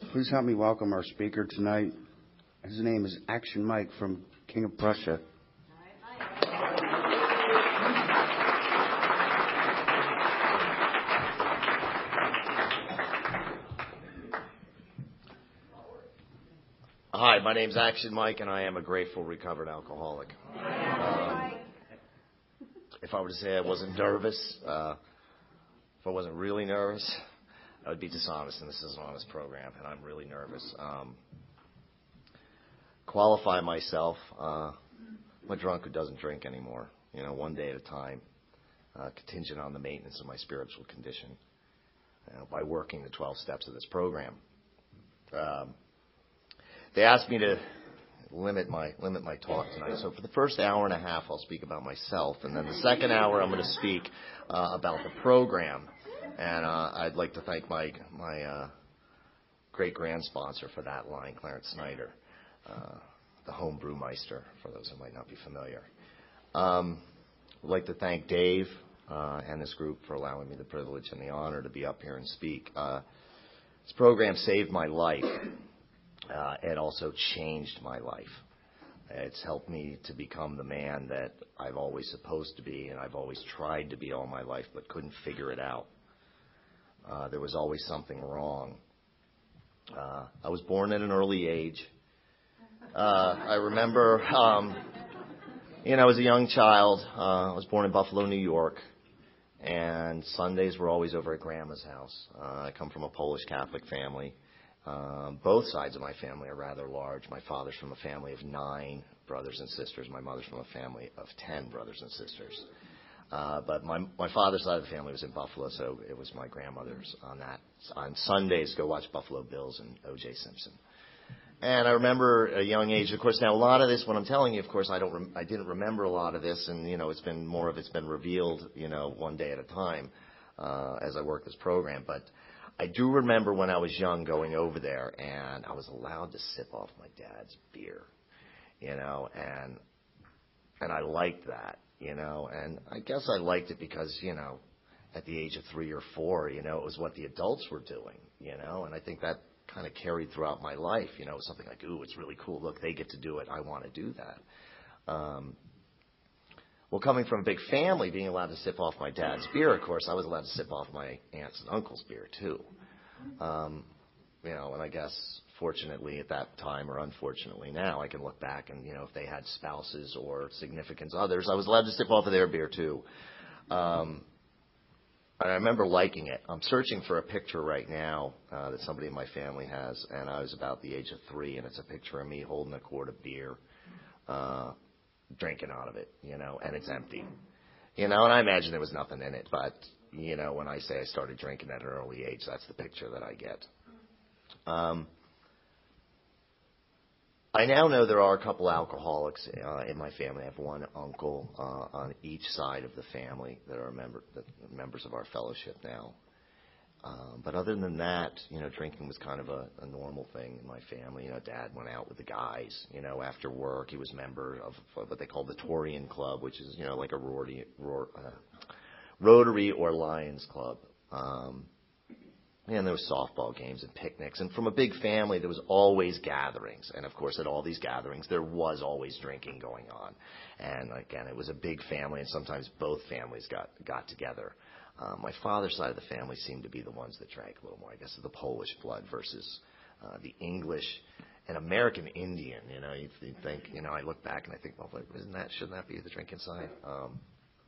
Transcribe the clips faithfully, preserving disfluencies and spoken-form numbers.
Please help me welcome our speaker tonight. His name is Action Mike from King of Prussia. Hi, my name's Action Mike, and I am a grateful recovered alcoholic. Um, if I were to say I wasn't nervous, uh, if I wasn't really nervous, I would be dishonest, and this is an honest program, and I'm really nervous. Um, qualify myself, uh, I'm a drunk who doesn't drink anymore, you know, one day at a time, uh, contingent on the maintenance of my spiritual condition, you know, by working the twelve steps of this program. Um, They asked me to limit my limit my talk tonight. So for the first hour and a half, I'll speak about myself, and then the second hour, I'm going to speak uh, about the program. And uh, I'd like to thank my my uh, great grand sponsor for that line, Clarence Snyder, uh, the home brewmeister, for those who might not be familiar. Um, I'd like to thank Dave uh, and this group for allowing me the privilege and the honor to be up here and speak. Uh, this program saved my life. Uh, it also changed my life. It's helped me to become the man that I've always supposed to be, and I've always tried to be all my life, but couldn't figure it out. Uh, there was always something wrong. Uh, I was born at an early age. Uh, I remember, um, you know, as a young child, uh, I was born in Buffalo, New York, and Sundays were always over at Grandma's house. Uh, I come from a Polish Catholic family. Um, both sides of my family are rather large. My father's from a family of nine brothers and sisters. My mother's from a family of ten brothers and sisters. Uh, but my my father's side of the family was in Buffalo, so it was my grandmother's on that. On Sundays, go watch Buffalo Bills and O J Simpson. And I remember at a young age, of course, now a lot of this, what I'm telling you, of course, I don't, rem- I didn't remember a lot of this, and, you know, it's been, more of it's been revealed, you know, one day at a time, uh, as I work this program. But I do remember when I was young going over there, and I was allowed to sip off my dad's beer, you know, and and I liked that, you know, and I guess I liked it because, you know, at the age of three or four, you know, it was what the adults were doing, you know, and I think that kind of carried throughout my life, you know, it was something like, ooh, it's really cool. Look, they get to do it. I want to do that. Um, Well, coming from a big family, being allowed to sip off my dad's beer, of course, I was allowed to sip off my aunts and uncles' beer, too. Um, you know, and I guess, fortunately at that time, or unfortunately now, I can look back and, you know, if they had spouses or significant others, I was allowed to sip off of their beer, too. Um, and I remember liking it. I'm searching for a picture right now uh, that somebody in my family has, and I was about the age of three, and it's a picture of me holding a quart of beer. Uh drinking out of it, you know, and it's empty. You know, and I imagine there was nothing in it, but, you know, when I say I started drinking at an early age, that's the picture that I get. Um, I now know there are a couple alcoholics uh, in my family. I have one uncle uh, on each side of the family that are member, that are members of our fellowship now. Um, but other than that, you know, drinking was kind of a, a normal thing in my family. You know, Dad went out with the guys, you know, after work. He was a member of what they call the Torian Club, which is, you know, like a Rotary, uh, Rotary or Lions Club. Um, and there was softball games and picnics. And from a big family, there was always gatherings. And, of course, at all these gatherings, there was always drinking going on. And, again, it was a big family, and sometimes both families got, got together. Uh, my father's side of the family seemed to be the ones that drank a little more, I guess, the Polish blood versus uh, the English and American Indian. You know, you'd, you'd think, you know, I look back and I think, well, isn't that, shouldn't that be the drinking side? Um,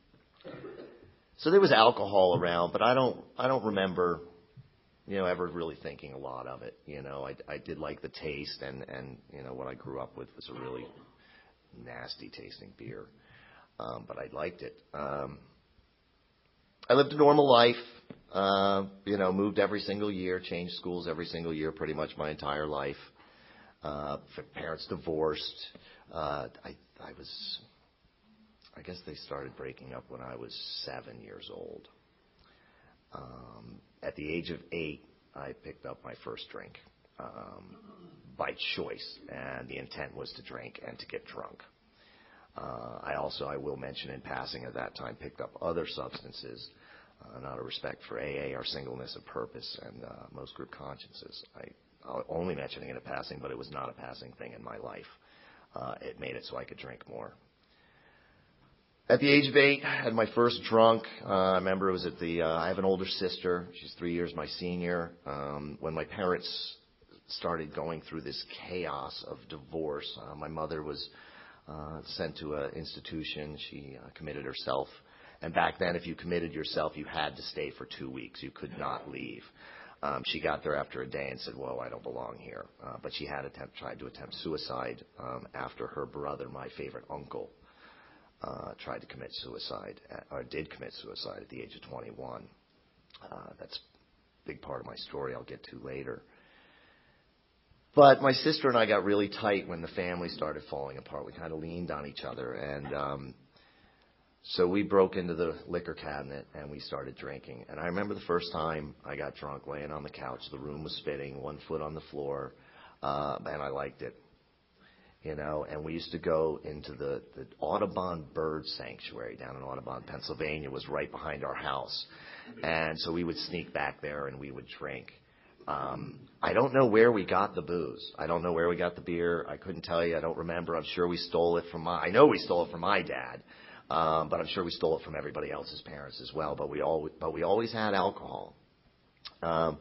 so there was alcohol around, but I don't, I don't remember, you know, ever really thinking a lot of it. You know, I, I did like the taste, and, and, you know, what I grew up with was a really nasty tasting beer. Um, but I liked it. Um, I lived a normal life, uh, you know, moved every single year, changed schools every single year, pretty much my entire life. Uh, parents divorced. Uh, I, I was, I guess they started breaking up when I was seven years old. Um, at the age of eight, I picked up my first drink, um, by choice, and the intent was to drink and to get drunk. Uh, I also, I will mention in passing at that time, picked up other substances. uh, not a respect for A A or singleness of purpose and uh, most group consciences. I, I'm only mentioning it in passing, but it was not a passing thing in my life. Uh, it made it so I could drink more. At the age of eight, I had my first drunk. Uh, I remember it was at the, uh, I have an older sister. She's three years my senior. Um, when my parents started going through this chaos of divorce, uh, my mother was uh, sent to an institution. She uh, committed herself. And back then, if you committed yourself, you had to stay for two weeks. You could not leave. Um, she got there after a day and said, "Whoa, I don't belong here." Uh, but she had attempt, tried to attempt suicide um, after her brother, my favorite uncle, Uh, tried to commit suicide, at, or did commit suicide at the age of twenty-one. Uh, that's a big part of my story I'll get to later. But my sister and I got really tight when the family started falling apart. We kind of leaned on each other. And um, so we broke into the liquor cabinet and we started drinking. And I remember the first time I got drunk laying on the couch. The room was spinning, one foot on the floor, uh, and I liked it. You know, and we used to go into the, the Audubon Bird Sanctuary down in Audubon, Pennsylvania, was right behind our house. And so we would sneak back there and we would drink. Um, I don't know where we got the booze. I don't know where we got the beer. I couldn't tell you. I don't remember. I'm sure we stole it from my, I know we stole it from my dad. Um, but I'm sure we stole it from everybody else's parents as well. But we all, but we always had alcohol. Um,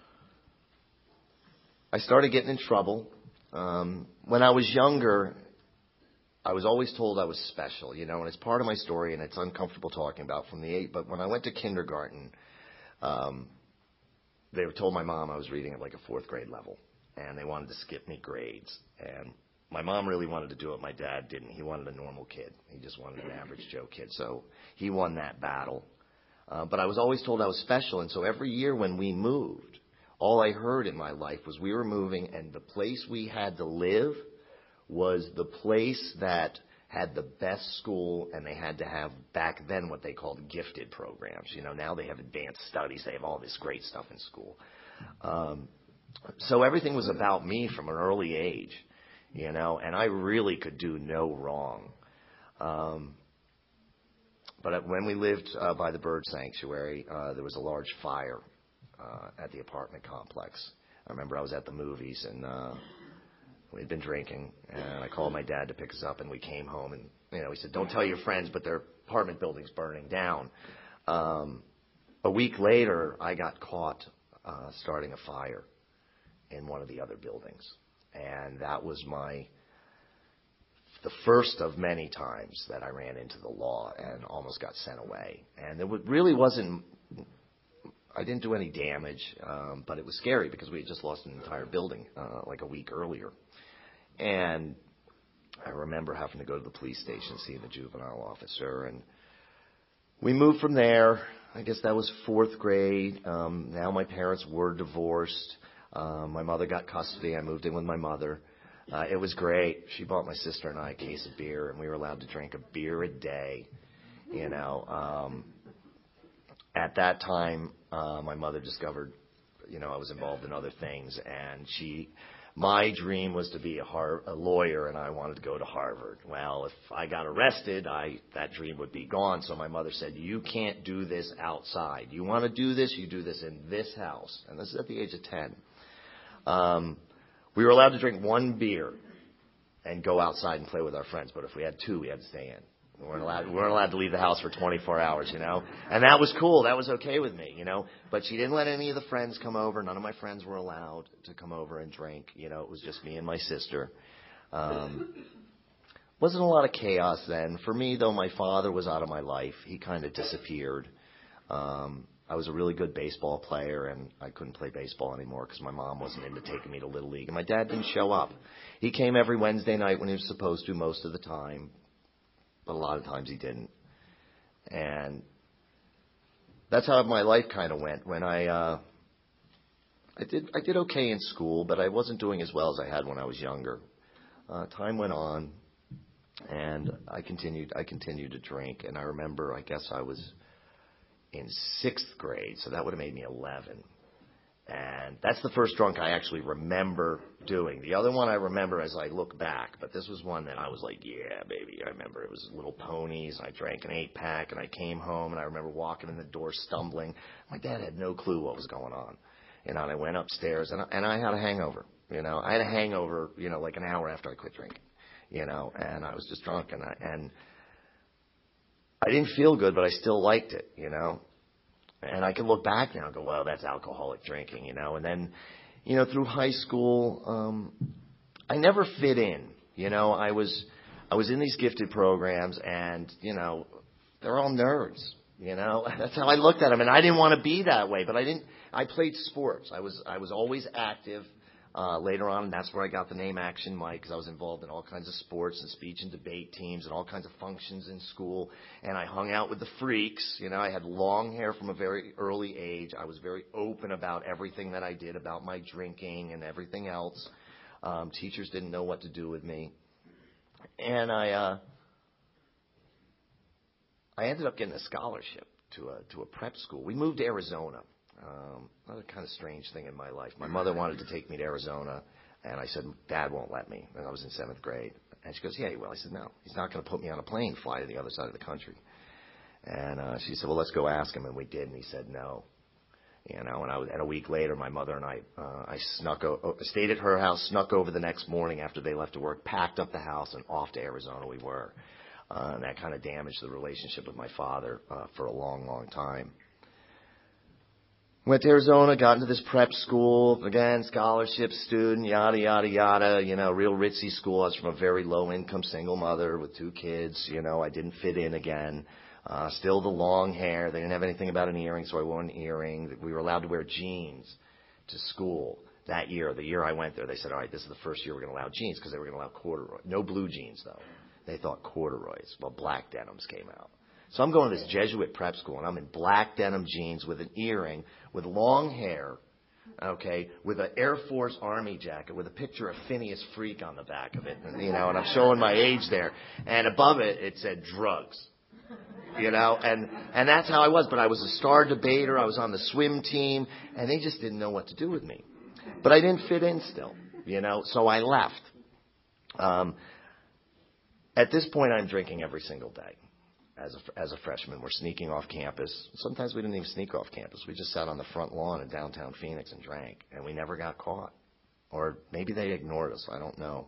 I started getting in trouble. Um, when I was younger, I was always told I was special, you know, and it's part of my story and it's uncomfortable talking about from the eight. But when I went to kindergarten, um, they were told my mom I was reading at like a fourth grade level and they wanted to skip me grades. And my mom really wanted to do it. My dad didn't. He wanted a normal kid. He just wanted an average Joe kid. So he won that battle. Uh, but I was always told I was special. And so every year when we moved, all I heard in my life was we were moving and the place we had to live was the place that had the best school, and they had to have back then what they called gifted programs. You know, now they have advanced studies. They have all this great stuff in school. Um, so everything was about me from an early age, you know, and I really could do no wrong. Um, but when we lived uh, by the bird sanctuary, uh, there was a large fire Uh, at the apartment complex. I remember I was at the movies and uh, we'd been drinking and I called my dad to pick us up and we came home and, you know, he said, "Don't tell your friends, but their apartment building's burning down." Um, a week later, I got caught uh, starting a fire in one of the other buildings. And that was my, the first of many times that I ran into the law and almost got sent away. And it really wasn't, I didn't do any damage, um, but it was scary because we had just lost an entire building uh, like a week earlier. And I remember having to go to the police station, see the juvenile officer. And we moved from there. I guess that was fourth grade. Um, now my parents were divorced. Um, my mother got custody. I moved in with my mother. Uh, it was great. She bought my sister and I a case of beer, and we were allowed to drink a beer a day, you know. Um, at that time, Uh, my mother discovered, you know, I was involved in other things, and she, my dream was to be a, Har- a lawyer, and I wanted to go to Harvard. Well, if I got arrested, I that dream would be gone. So my mother said, "You can't do this outside. You want to do this, you do this in this house." And this is at the age of ten. Um, we were allowed to drink one beer and go outside and play with our friends, but if we had two, we had to stay in. We weren't allowed, we weren't allowed to leave the house for twenty-four hours, you know. And that was cool. That was okay with me, you know. But she didn't let any of the friends come over. None of my friends were allowed to come over and drink. You know, it was just me and my sister. Um, wasn't a lot of chaos then. For me, though, my father was out of my life. He kind of disappeared. Um, I was a really good baseball player, and I couldn't play baseball anymore because my mom wasn't into taking me to Little League. And my dad didn't show up. He came every Wednesday night when he was supposed to most of the time. But a lot of times he didn't. And that's how my life kind of went. When I, uh, I did, I did okay in school, but I wasn't doing as well as I had when I was younger. Uh, time went on, and I continued, I continued to drink. And I remember, I guess I was in sixth grade, so that would have made me eleven. And that's the first drunk I actually remember doing. The other one I remember as I look back, but this was one that I was like, yeah, baby. I remember it was Little Ponies. I drank an eight pack and I came home and I remember walking in the door stumbling. My dad had no clue what was going on. You know, and I went upstairs and I, and I had a hangover. You know, I had a hangover, you know, like an hour after I quit drinking, you know, and I was just drunk and I, and I didn't feel good, but I still liked it, you know. And I can look back now and go, well, that's alcoholic drinking, you know. And then, you know, through high school, um, I never fit in. You know, I was I was in these gifted programs, and, you know, they're all nerds, you know. That's how I looked at them. And I didn't want to be that way, but I didn't. I played sports. I was I was always active. Uh, later on, and that's where I got the name Action Mike, because I was involved in all kinds of sports and speech and debate teams and all kinds of functions in school. And I hung out with the freaks. You know, I had long hair from a very early age. I was very open about everything that I did, about my drinking and everything else. Um, teachers didn't know what to do with me. And I, uh, I ended up getting a scholarship to a, to a prep school. We moved to Arizona. Um, another kind of strange thing in my life. My mother wanted to take me to Arizona, and I said, Dad won't let me. And I was in seventh grade. And she goes, yeah, he will. I said, no, he's not going to put me on a plane, fly to the other side of the country. And uh, she said, well, let's go ask him. And we did, and he said no. You know, and, I was, and a week later, my mother and I, uh, I snuck, o- stayed at her house, snuck over the next morning after they left to work, packed up the house, and off to Arizona we were. Uh, and that kind of damaged the relationship with my father uh, for a long, long time. Went to Arizona, got into this prep school, again, scholarship student, yada, yada, yada, you know, real ritzy school. I was from a very low-income single mother with two kids. You know, I didn't fit in again. Uh, still the long hair. They didn't have anything about an earring, so I wore an earring. We were allowed to wear jeans to school that year. The year I went there, they said, all right, this is the first year we're going to allow jeans, because they were going to allow corduroy. No blue jeans, though. They thought corduroys. Well, black denims came out. So I'm going to this Jesuit prep school, and I'm in black denim jeans with an earring, with long hair, okay, with an Air Force Army jacket with a picture of Phineas Freak on the back of it, and, you know, and I'm showing my age there. And above it, it said drugs, you know, and, and that's how I was. But I was a star debater. I was on the swim team, and they just didn't know what to do with me. But I didn't fit in still, you know, so I left. Um, at this point, I'm drinking every single day. As a, as a freshman, we're sneaking off campus. Sometimes we didn't even sneak off campus. We just sat on the front lawn in downtown Phoenix and drank, and we never got caught. Or maybe they ignored us. I don't know.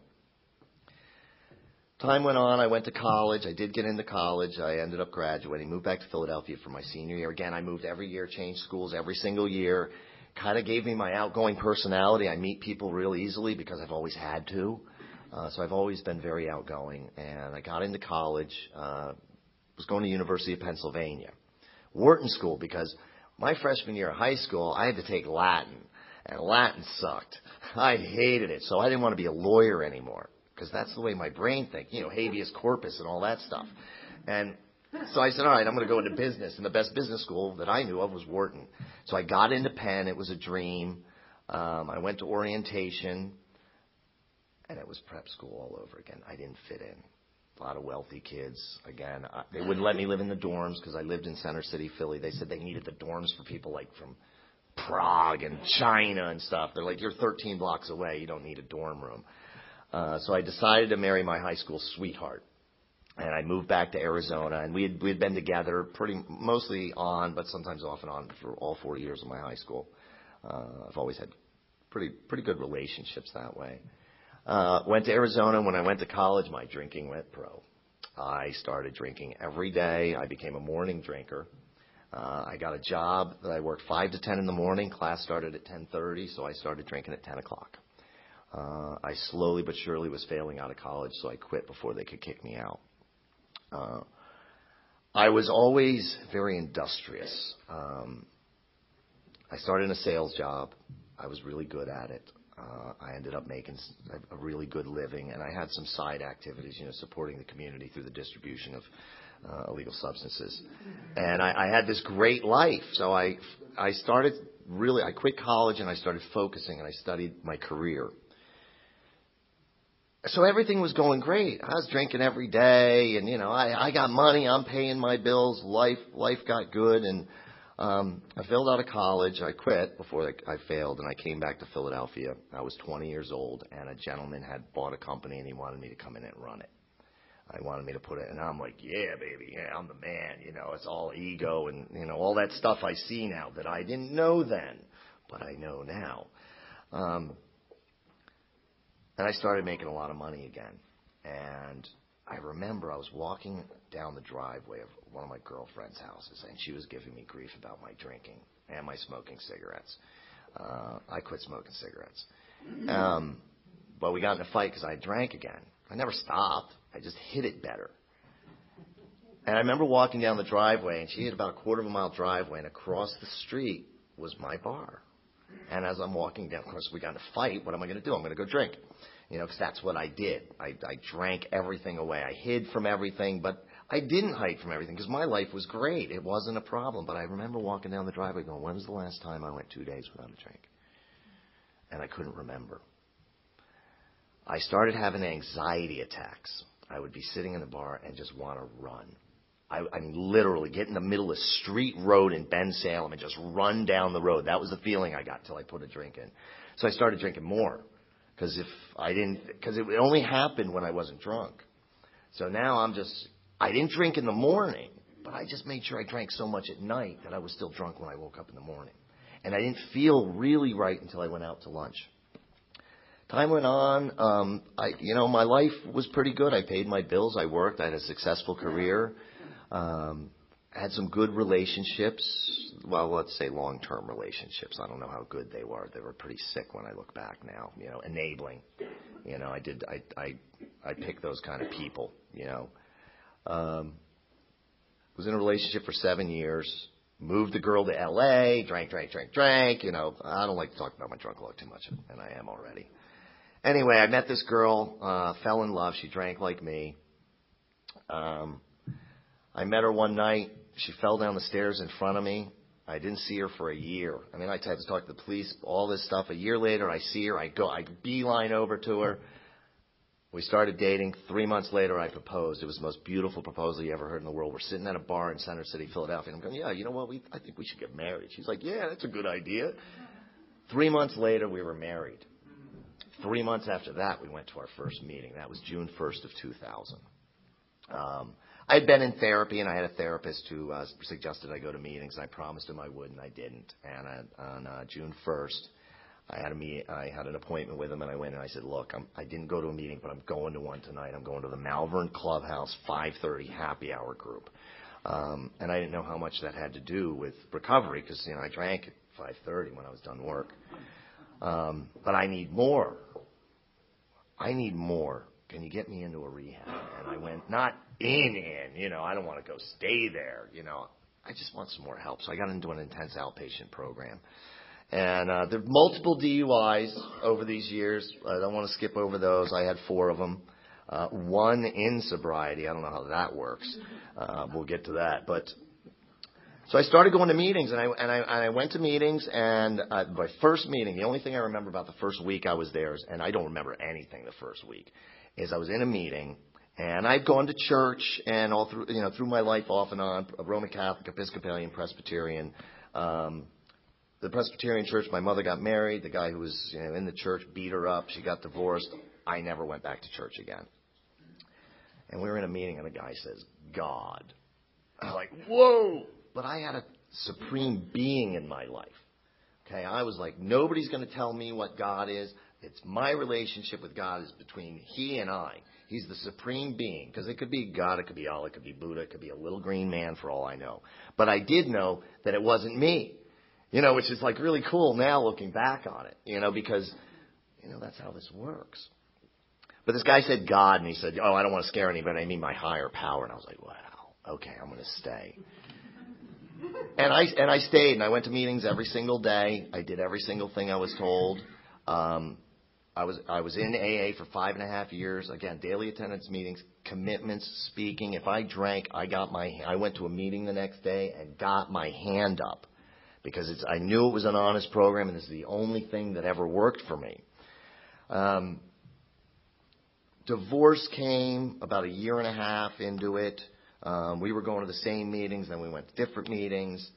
Time went on. I went to college. I did get into college. I ended up graduating, moved back to Philadelphia for my senior year. Again, I moved every year, changed schools every single year. Kind of gave me my outgoing personality. I meet people real easily because I've always had to. Uh, so I've always been very outgoing. And I got into college. Uh, was going to University of Pennsylvania, Wharton School, because my freshman year of high school, I had to take Latin, and Latin sucked. I hated it, so I didn't want to be a lawyer anymore, because that's the way my brain thinks, you know, habeas corpus and all that stuff. And so I said, all right, I'm going to go into business, and the best business school that I knew of was Wharton. So I got into Penn. It was a dream. Um, I went to orientation, and it was prep school all over again. I didn't fit in. A lot of wealthy kids. Again, I, they wouldn't let me live in the dorms because I lived in Center City, Philly. They said they needed the dorms for people like from Prague and China and stuff. They're like, you're thirteen blocks away. You don't need a dorm room. Uh, so I decided to marry my high school sweetheart. And I moved back to Arizona. And we had, we had been together pretty mostly on, but sometimes off and on for all four years of my high school. Uh, I've always had pretty pretty good relationships that way. Uh, went to Arizona. When I went to college, my drinking went pro. I started drinking every day. I became a morning drinker. Uh, I got a job that I worked five to ten in the morning. Class started at ten thirty, so I started drinking at ten o'clock. Uh, I slowly but surely was failing out of college, so I quit before they could kick me out. Uh, I was always very industrious. Um, I started in a sales job. I was really good at it. Uh, I ended up making a really good living, and I had some side activities, you know, supporting the community through the distribution of uh, illegal substances. And I, I had this great life. So I, I started really, I quit college and I started focusing, and I studied my career. So everything was going great. I was drinking every day, and, you know, I, I got money. I'm paying my bills. Life, life got good, and Um, I failed out of college. I quit before I, I failed, and I came back to Philadelphia. I was twenty years old, and a gentleman had bought a company, and he wanted me to come in and run it. I wanted me to put it, and I'm like, yeah, baby, yeah, I'm the man. You know, it's all ego and, you know, all that stuff I see now that I didn't know then, but I know now. Um, and I started making a lot of money again. And I remember I was walking down the driveway of one of my girlfriend's houses, and she was giving me grief about my drinking and my smoking cigarettes. Uh, I quit smoking cigarettes. Um, but we got in a fight because I drank again. I never stopped. I just hit it better. And I remember walking down the driveway, and she had about a quarter of a mile driveway, and across the street was my bar. And as I'm walking down, of course, we got in a fight. What am I going to do? I'm going to go drink. You know, because that's what I did. I, I drank everything away. I hid from everything, but I didn't hide from everything because my life was great. It wasn't a problem. But I remember walking down the driveway going, when was the last time I went two days without a drink? And I couldn't remember. I started having anxiety attacks. I would be sitting in the bar and just want to run. I, I mean, literally get in the middle of Street Road in Bensalem and just run down the road. That was the feeling I got till I put a drink in. So I started drinking more. Because if I didn't, because it only happened when I wasn't drunk. So now I'm just, I didn't drink in the morning, but I just made sure I drank so much at night that I was still drunk when I woke up in the morning. And I didn't feel really right until I went out to lunch. Time went on. Um, I, you know, my life was pretty good. I paid my bills. I worked. I had a successful career. Um, had some good relationships. Well, let's say long-term relationships. I don't know how good they were. They were pretty sick when I look back now. You know, enabling. You know, I did. I I I picked those kind of people. You know, um, was in a relationship for seven years. Moved the girl to L A. Drank, drank, drank, drank. You know, I don't like to talk about my drunk luck too much, and I am already. Anyway, I met this girl. Uh, fell in love. She drank like me. Um, I met her one night. She fell down the stairs in front of me. I didn't see her for a year. I mean, I had to talk to the police, all this stuff. A year later, I see her. I go, I beeline over to her. We started dating. Three months later, I proposed. It was the most beautiful proposal you ever heard in the world. We're sitting at a bar in Center City, Philadelphia. And I'm going, yeah, you know what? We, I think we should get married. She's like, yeah, that's a good idea. Three months later, we were married. Three months after that, we went to our first meeting. That was June first of two thousand. Um, I'd been in therapy, and I had a therapist who uh, suggested I go to meetings, and I promised him I would, and I didn't. And uh, on uh, June first, I had a meet, I had an appointment with him, and I went and I said, look, I'm, I didn't go to a meeting, but I'm going to one tonight. I'm going to the Malvern Clubhouse five thirty happy hour group. Um, and I didn't know how much that had to do with recovery because, you know, I drank at five thirty when I was done work. Um, but I need more. I need more. Can you get me into a rehab? And I went, not in, in, you know, I don't want to go stay there, you know. I just want some more help. So I got into an intense outpatient program. And uh, there are multiple D U Is over these years. I don't want to skip over those. I had four of them. Uh, one in sobriety. I don't know how that works. Uh, we'll get to that. But so I started going to meetings, and I and I, and I went to meetings. And uh, my first meeting, the only thing I remember about the first week I was there, is, and I don't remember anything the first week, is I was in a meeting, and I'd gone to church, and all through you know through my life off and on, Roman Catholic, Episcopalian, Presbyterian. Um, the Presbyterian church, my mother got married. The guy who was you know, in the church beat her up. She got divorced. I never went back to church again. And we were in a meeting, and the guy says, God. I'm like, whoa. But I had a supreme being in my life. Okay, I was like, nobody's going to tell me what God is. It's my relationship with God is between he and I. He's the supreme being. Because it could be God, it could be Allah, it could be Buddha, it could be a little green man for all I know. But I did know that it wasn't me. You know, which is like really cool now looking back on it. You know, because, you know, that's how this works. But this guy said God, and he said, oh, I don't want to scare anybody. I mean my higher power. And I was like, wow, okay, I'm going to stay. And I and I stayed, and I went to meetings every single day. I did every single thing I was told. Um, I was I was in A A for five and a half years. Again, daily attendance meetings, commitments, speaking. If I drank, I got my I went to a meeting the next day and got my hand up because it's I knew it was an honest program, and it's the only thing that ever worked for me. Um, divorce came about a year and a half into it. Um, we were going to the same meetings, then we went to different meetings.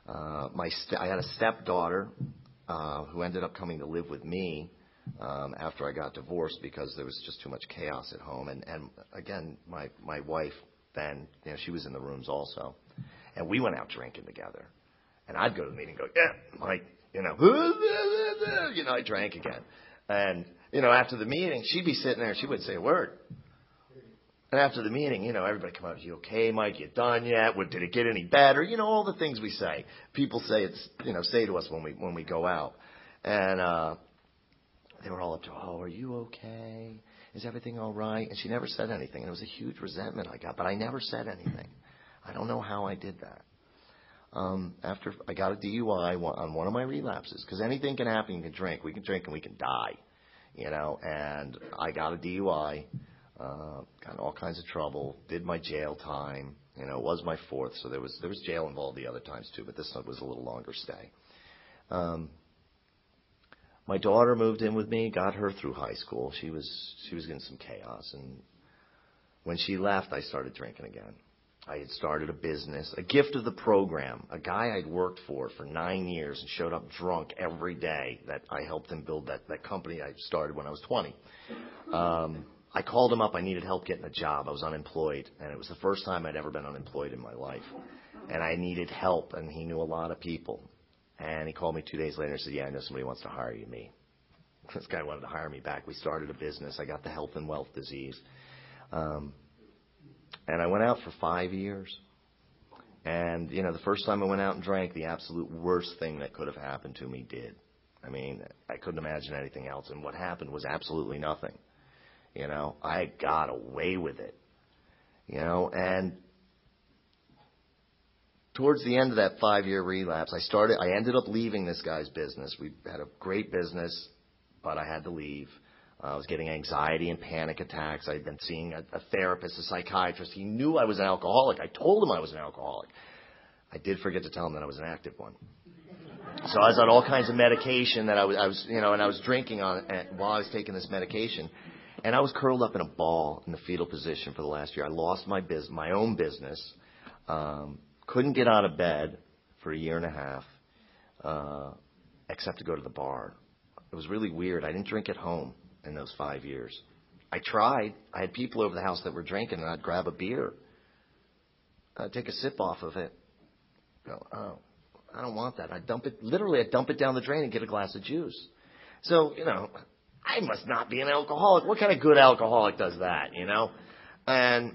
Uh, my st- I had a stepdaughter uh, who ended up coming to live with me um, after I got divorced because there was just too much chaos at home. And, and again, my, my wife then, you know, she was in the rooms also. And we went out drinking together. And I'd go to the meeting and go, yeah, Mike, you know, you know, I drank again. And, you know, after the meeting, she'd be sitting there and she wouldn't say a word. And after the meeting, you know, everybody come out, you okay, Mike? You done yet? What, did it get any better? You know, all the things we say. People say it's, you know, say to us when we when we go out. And uh, they were all up to, oh, are you okay? Is everything all right? And she never said anything. And it was a huge resentment I got, but I never said anything. I don't know how I did that. Um, after I got a D U I on one of my relapses, because anything can happen. You can drink. We can drink and we can die, you know. And I got a D U I. Uh, got in all kinds of trouble, did my jail time, you know, it was my fourth, so there was there was jail involved the other times too, but this one was a little longer stay. Um, my daughter moved in with me, got her through high school. She was she was getting some chaos, and when she left, I started drinking again. I had started a business, a gift of the program, a guy I'd worked for for nine years and showed up drunk every day that I helped him build that, that company I started when I was twenty. Um, I called him up. I needed help getting a job. I was unemployed, and it was the first time I'd ever been unemployed in my life. And I needed help, and he knew a lot of people. And he called me two days later and said, yeah, I know somebody wants to hire you, me. This guy wanted to hire me back. We started a business. I got the health and wealth disease. Um, and I went out for five years. And, you know, the first time I went out and drank, the absolute worst thing that could have happened to me did. I mean, I couldn't imagine anything else. And what happened was absolutely nothing. You know, I got away with it, you know, and towards the end of that five-year relapse, I started, I ended up leaving this guy's business. We had a great business, but I had to leave. Uh, I was getting anxiety and panic attacks. I'd been seeing a, a therapist, a psychiatrist. He knew I was an alcoholic. I told him I was an alcoholic. I did forget to tell him that I was an active one. So I was on all kinds of medication that I was, I was, you know, and I was drinking on while I was taking this medication. And I was curled up in a ball in the fetal position for the last year. I lost my biz, my own business, um, couldn't get out of bed for a year and a half, uh, except to go to the bar. It was really weird. I didn't drink at home in those five years. I tried. I had people over the house that were drinking, and I'd grab a beer. I'd take a sip off of it. Go, oh, I don't want that. I'd dump it, literally, I'd dump it down the drain and get a glass of juice. So, you know, I must not be an alcoholic. What kind of good alcoholic does that, you know? And,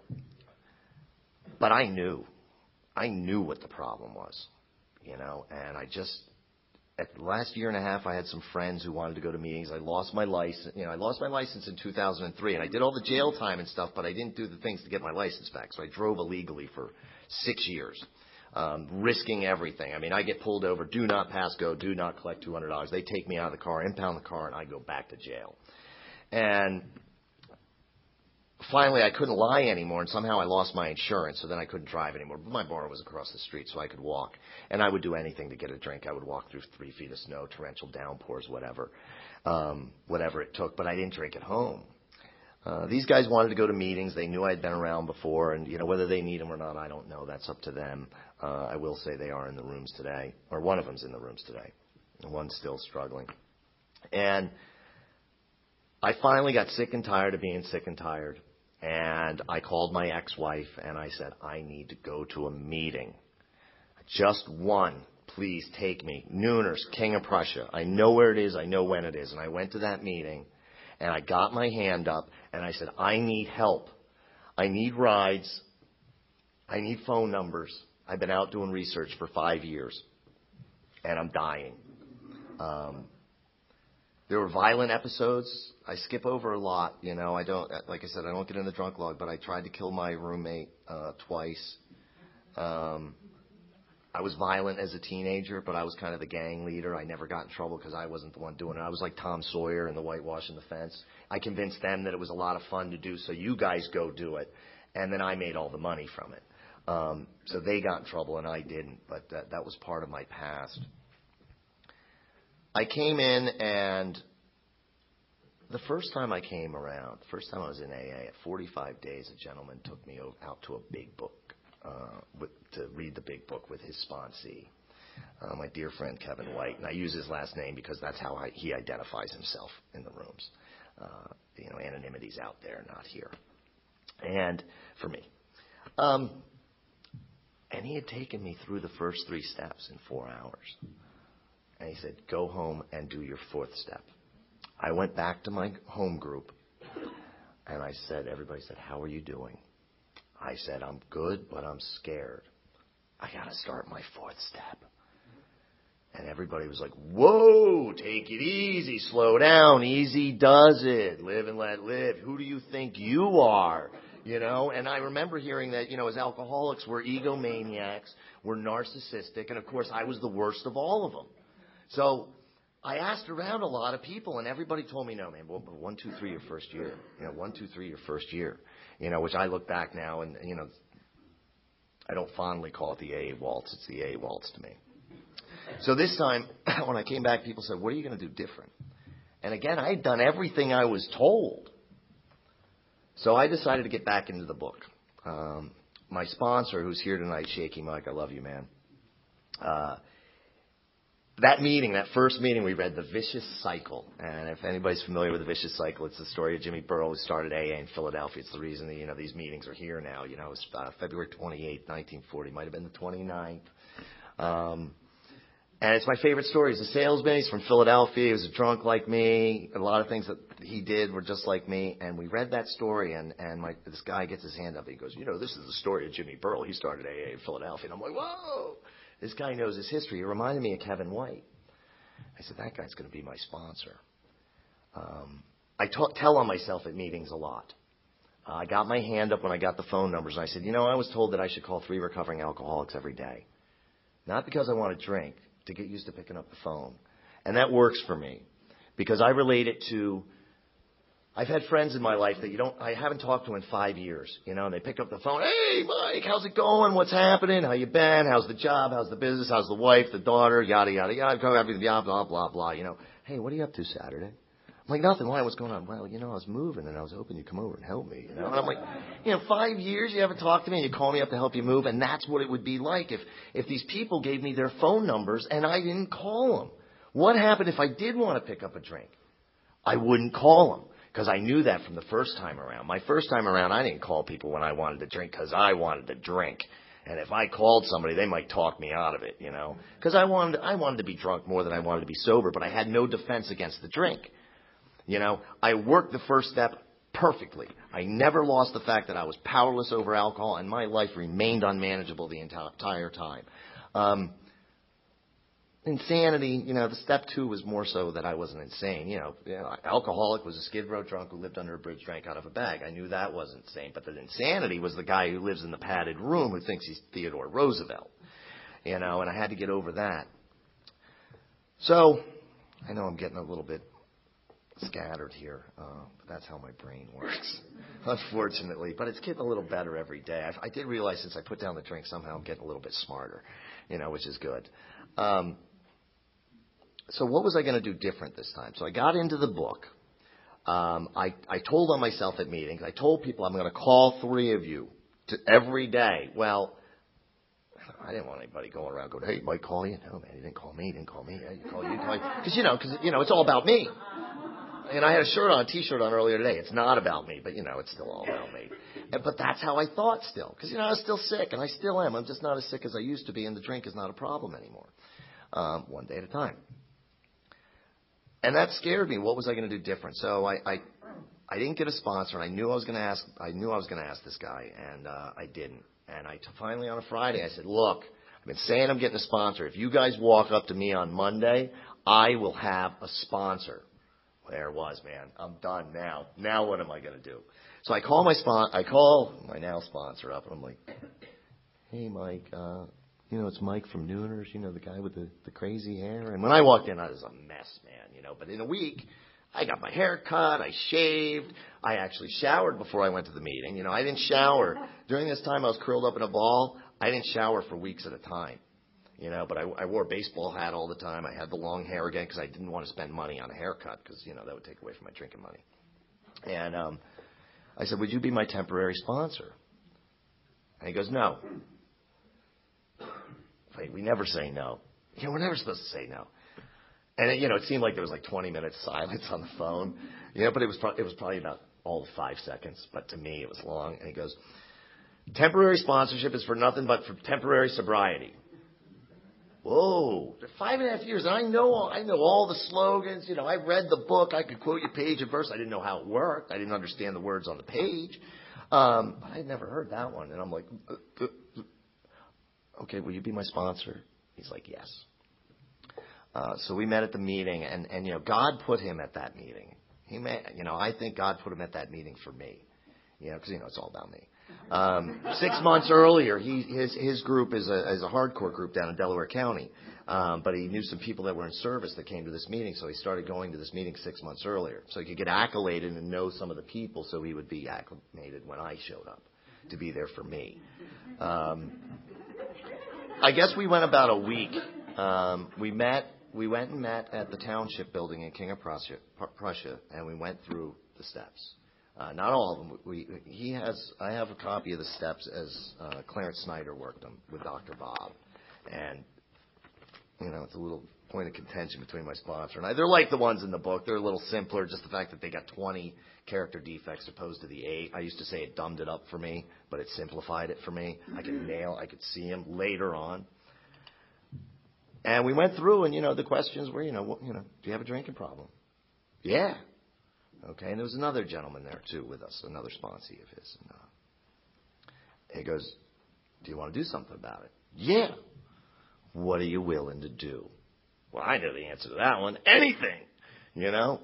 but I knew. I knew what the problem was, you know, and I just, at the last year and a half, I had some friends who wanted to go to meetings. I lost my license, you know, I lost my license in two thousand three, and I did all the jail time and stuff, but I didn't do the things to get my license back. So I drove illegally for six years. Um, risking everything. I mean, I get pulled over, do not pass go, do not collect two hundred dollars. They take me out of the car, impound the car, and I go back to jail. And finally, I couldn't lie anymore, and somehow I lost my insurance, so then I couldn't drive anymore. But my bar was across the street, so I could walk. And I would do anything to get a drink. I would walk through three feet of snow, torrential downpours, whatever, um, whatever it took. But I didn't drink at home. Uh, these guys wanted to go to meetings. They knew I'd been around before, and, you know, whether they need them or not, I don't know. That's up to them. Uh, I will say they are in the rooms today, or one of them's in the rooms today, and one's still struggling. And I finally got sick and tired of being sick and tired, and I called my ex-wife, and I said, I need to go to a meeting. Just one. Please take me. Nooners, King of Prussia. I know where it is. I know when it is. And I went to that meeting. And I got my hand up, and I said, I need help. I need rides. I need phone numbers. I've been out doing research for five years, and I'm dying. Um, there were violent episodes. I skip over a lot, you know. I don't, like I said, I don't get in the drunk log, but I tried to kill my roommate uh, twice. Um, I was violent as a teenager, but I was kind of the gang leader. I never got in trouble because I wasn't the one doing it. I was like Tom Sawyer in the whitewashing the fence. I convinced them that it was a lot of fun to do, so you guys go do it. And then I made all the money from it. Um, so they got in trouble and I didn't, but that, that was part of my past. I came in, and the first time I came around, the first time I was in A A, at forty-five days, a gentleman took me out to a big book. Uh, with, to read the big book with his sponsee. uh, my dear friend Kevin White. And I use his last name because that's how I, he identifies himself in the rooms. Uh, you know, anonymity's out there, not here. And for me. Um, and he had taken me through the first three steps in four hours. And he said, go home and do your fourth step. I went back to my home group, and I said, everybody said, how are you doing? I said, I'm good, but I'm scared. I got to start my fourth step. And everybody was like, whoa, take it easy, slow down, easy does it, live and let live. Who do you think you are? You know, and I remember hearing that, you know, as alcoholics, we're egomaniacs, we're narcissistic, and of course I was the worst of all of them. So I asked around a lot of people, and everybody told me, no, man, well, one, two, three, your first year. You know, one, two, three, your first year. You know, which I look back now, and, you know, I don't fondly call it the A A waltz. It's the A A waltz to me. So this time, when I came back, people said, what are you going to do different? And again, I had done everything I was told. So I decided to get back into the book. Um, my sponsor, who's here tonight, Shaky Mike, I love you, man. Uh, that meeting, that first meeting, we read The Vicious Cycle. And if anybody's familiar with The Vicious Cycle, it's the story of Jimmy Burrow, who started A A in Philadelphia. It's the reason that, you know, these meetings are here now. You know, it was uh, February twenty-eighth, nineteen forty. Might have been the twenty-ninth. Um, And it's my favorite story. He's a salesman. He's from Philadelphia. He was a drunk like me. A lot of things that he did were just like me. And we read that story, and, and my, this guy gets his hand up. He goes, you know, this is the story of Jimmy Burrow. He started A A in Philadelphia. And I'm like, whoa. This guy knows his history. He reminded me of Kevin White. I said, that guy's going to be my sponsor. Um, I talk, tell on myself at meetings a lot. Uh, I got my hand up when I got the phone numbers, and I said, you know, I was told that I should call three recovering alcoholics every day. Not because I want to drink, to get used to picking up the phone. And that works for me because I relate it to, I've had friends in my life that you don't, I haven't talked to in five years, you know, and they pick up the phone. Hey, Mike, how's it going? What's happening? How you been? How's the job? How's the business? How's the wife, the daughter, yada, yada, yada, blah, blah, blah, blah, you know. Hey, what are you up to Saturday? I'm like, nothing. Why? What's going on? Well, you know, I was moving and I was hoping you'd come over and help me, you know. And I'm like, you know, five years you haven't talked to me and you call me up to help you move. And that's what it would be like if, if these people gave me their phone numbers and I didn't call them. What happened if I did want to pick up a drink? I wouldn't call them because I knew that from the first time around. My first time around, I didn't call people when I wanted to drink because I wanted to drink. And if I called somebody, they might talk me out of it, you know, because I wanted, I wanted to be drunk more than I wanted to be sober, but I had no defense against the drink. You know, I worked the first step perfectly. I never lost the fact that I was powerless over alcohol, and my life remained unmanageable the entire time. Um, insanity, you know, the step two was more so that I wasn't insane. You know, you know, alcoholic was a Skid Row drunk who lived under a bridge, drank out of a bag. I knew that wasn't insane. But the insanity was the guy who lives in the padded room who thinks he's Theodore Roosevelt. You know, and I had to get over that. So, I know I'm getting a little bit scattered here, uh, but that's how my brain works, unfortunately. But it's getting a little better every day. I, I did realize since I put down the drink, somehow I'm getting a little bit smarter, you know, which is good. Um, so what was I going to do different this time? So I got into the book. Um, I, I told on myself at meetings. I told people I'm going to call three of you to every day. Well, I didn't want anybody going around going, hey, Mike, call you? No, man, he didn't call me. He didn't call me. He called you. Because, you know, because, you know, it's all about me. And I had a shirt on, a T-shirt on earlier today. It's not about me, but, you know, it's still all about me. And, but that's how I thought still. Because, you know, I was still sick, and I still am. I'm just not as sick as I used to be, and the drink is not a problem anymore. Um, one day at a time. And that scared me. What was I going to do different? So I, I, I didn't get a sponsor, and I knew I was going to ask. I knew I was going to ask this guy, and uh, I didn't. And I t- finally on a Friday, I said, "Look, I've been saying I'm getting a sponsor. If you guys walk up to me on Monday, I will have a sponsor." There it was, man. I'm done now. Now what am I going to do? So I call my spon- I call my now sponsor up, and I'm like, "Hey, Mike, uh, you know, it's Mike from Nooners, you know, the guy with the, the crazy hair." And when I walked in, I was a mess, man, you know. But in a week, I got my hair cut, I shaved, I actually showered before I went to the meeting. You know, I didn't shower. During this time, I was curled up in a ball. I didn't shower for weeks at a time. You know, but I, I wore a baseball hat all the time. I had the long hair again because I didn't want to spend money on a haircut because, you know, that would take away from my drinking money. And um, I said, "Would you be my temporary sponsor?" And he goes, "No." Wait, we never say no. You know, we're never supposed to say no. And, it, you know, it seemed like there was like twenty minutes silence on the phone. You know, but it was, pro- it was probably about all of five seconds. But to me, it was long. And he goes, temporary sponsorship is for nothing but for temporary sobriety. Whoa, five and a half years. And I know, I know all the slogans. You know, I read the book. I could quote you page and verse. I didn't know how it worked. I didn't understand the words on the page. Um, I had never heard that one. And I'm like, uh, uh, okay, will you be my sponsor? He's like, yes. Uh, so we met at the meeting, and, and, you know, God put him at that meeting. He may, you know, I think God put him at that meeting for me, you know, because, you know, it's all about me. Um, six months earlier, he, his, his group is a, is a hardcore group down in Delaware County. Um, but he knew some people that were in service that came to this meeting, so he started going to this meeting six months earlier. So he could get accoladed and know some of the people, so he would be acclimated when I showed up to be there for me. Um, I guess we went about a week. Um, we met, we went and met at the township building in King of Prussia, Prussia and we went through the steps. Uh, not all of them. We, he has, I have a copy of the steps as uh, Clarence Snyder worked them with Doctor Bob. And, you know, it's a little point of contention between my sponsor and I. They're like the ones in the book. They're a little simpler, just the fact that they got twenty character defects opposed to the eight. I used to say it dumbed it up for me, but it simplified it for me. I could nail, I could see them later on. And we went through, and, you know, the questions were, you know, what, you know, do you have a drinking problem? Yeah. Okay, and there was another gentleman there, too, with us, another sponsee of his. And, uh, he goes, do you want to do something about it? Yeah. What are you willing to do? Well, I know the answer to that one. Anything, you know.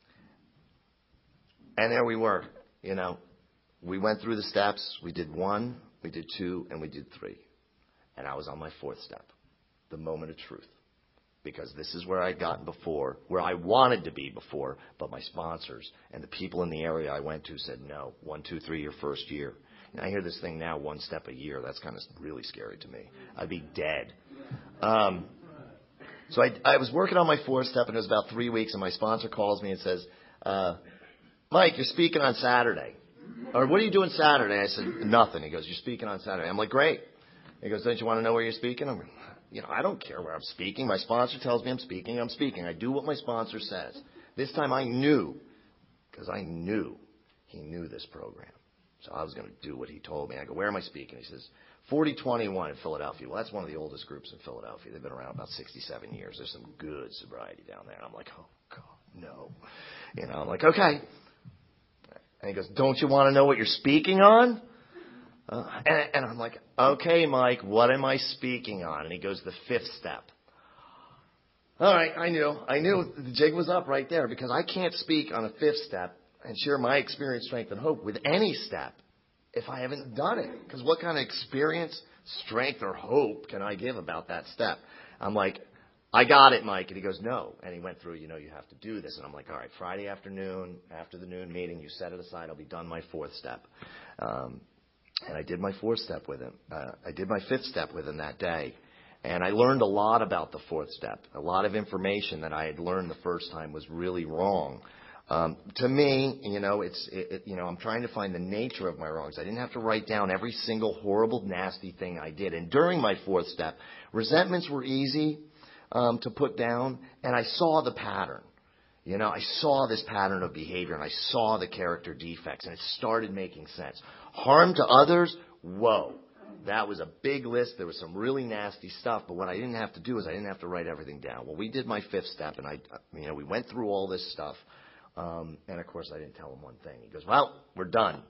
And there we were, you know. We went through the steps. We did one, we did two, and we did three. And I was on my fourth step, the moment of truth. Because this is where I'd gotten before, where I wanted to be before, but my sponsors and the people in the area I went to said, no, one, two, three, your first year. And I hear this thing now, one step a year. That's kind of really scary to me. I'd be dead. Um, so I, I was working on my fourth step, and it was about three weeks, and my sponsor calls me and says, uh, Mike, you're speaking on Saturday. Or what are you doing Saturday? I said, nothing. He goes, you're speaking on Saturday. I'm like, great. He goes, don't you want to know where you're speaking? I'm like, you know, I don't care where I'm speaking. My sponsor tells me I'm speaking. I'm speaking. I do what my sponsor says. This time I knew, because I knew he knew this program. So I was going to do what he told me. I go, where am I speaking? He says, forty twenty-one in Philadelphia. Well, that's one of the oldest groups in Philadelphia. They've been around about sixty-seven years. There's some good sobriety down there. And I'm like, oh, God, no. You know, I'm like, okay. And he goes, don't you want to know what you're speaking on? Uh, and, and I'm like, okay, Mike, what am I speaking on? And he goes, the fifth step. All right, I knew. I knew the jig was up right there because I can't speak on a fifth step and share my experience, strength, and hope with any step if I haven't done it. Because what kind of experience, strength, or hope can I give about that step? I'm like, I got it, Mike. And he goes, no. And he went through, you know, you have to do this. And I'm like, all right, Friday afternoon, after the noon meeting, you set it aside. I'll be done my fourth step. Um, And I did my fourth step with him. Uh, I did my fifth step with him that day. And I learned a lot about the fourth step. A lot of information that I had learned the first time was really wrong. Um, to me, you know, it's, it, it, you know, I'm trying to find the nature of my wrongs. I didn't have to write down every single horrible, nasty thing I did. And during my fourth step, resentments were easy um, to put down, and I saw the pattern. You know, I saw this pattern of behavior, and I saw the character defects, and it started making sense. Harm to others, whoa. That was a big list. There was some really nasty stuff, but what I didn't have to do is I didn't have to write everything down. Well, we did my fifth step, and I, you know, we went through all this stuff, um, and of course I didn't tell him one thing. He goes, well, we're done.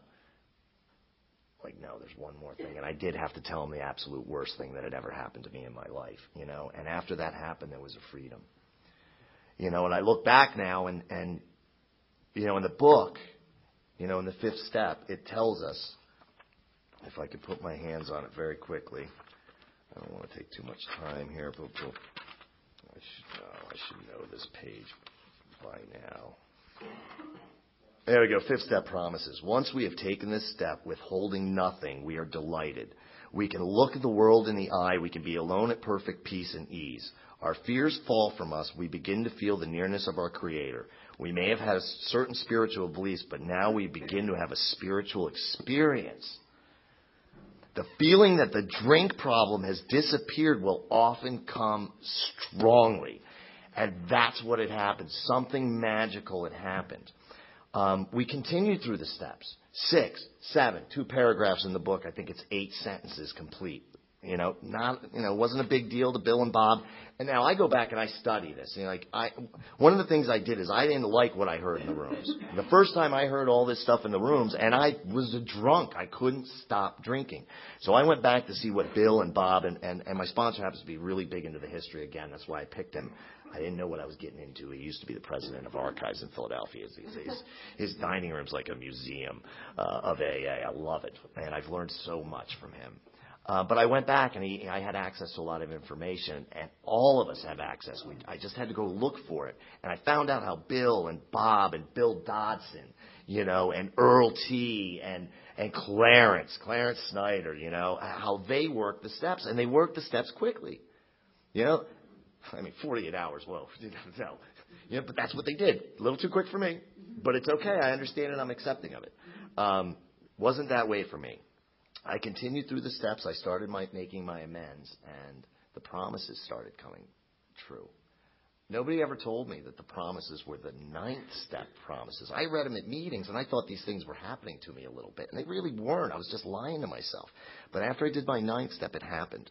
Like, no, there's one more thing, and I did have to tell him the absolute worst thing that had ever happened to me in my life, you know, and after that happened, there was a freedom. You know, and I look back now and, and, you know, in the book, you know, in the fifth step, it tells us, if I could put my hands on it very quickly, I don't want to take too much time here, but we'll, I, should, oh, I should know this page by now. There we go, fifth step promises. Once we have taken this step, withholding nothing, we are delighted. We can look at the world in the eye. We can be alone at perfect peace and ease. Our fears fall from us. We begin to feel the nearness of our Creator. We may have had certain spiritual beliefs, but now we begin to have a spiritual experience. The feeling that the drink problem has disappeared will often come strongly. And that's what had happened. Something magical had happened. Um, we continued through the steps. Six, seven, two paragraphs in the book. I think it's eight sentences complete. You know, not, you know, it wasn't a big deal to Bill and Bob. And now I go back and I study this. You know, like I, one of the things I did is I didn't like what I heard in the rooms. The first time I heard all this stuff in the rooms, and I was a drunk. I couldn't stop drinking. So I went back to see what Bill and Bob and, and, and my sponsor happens to be really big into the history again. That's why I picked him. I didn't know what I was getting into. He used to be the president of Archives in Philadelphia. His, his, his dining room's like a museum uh, of A A. I love it. And I've learned so much from him. Uh, but I went back, and he, I had access to a lot of information, and all of us have access. We, I just had to go look for it. And I found out how Bill and Bob and Bill Dodson, you know, and Earl T. and and Clarence, Clarence Snyder, you know, how they worked the steps. And they worked the steps quickly. You know, I mean, forty-eight hours, whoa, no. You know, but that's what they did. A little too quick for me, but it's okay. I understand it. I'm accepting of it. Um, wasn't that way for me. I continued through the steps. I started my, making my amends, and the promises started coming true. Nobody ever told me that the promises were the ninth step promises. I read them at meetings, and I thought these things were happening to me a little bit, and they really weren't. I was just lying to myself. But after I did my ninth step, it happened.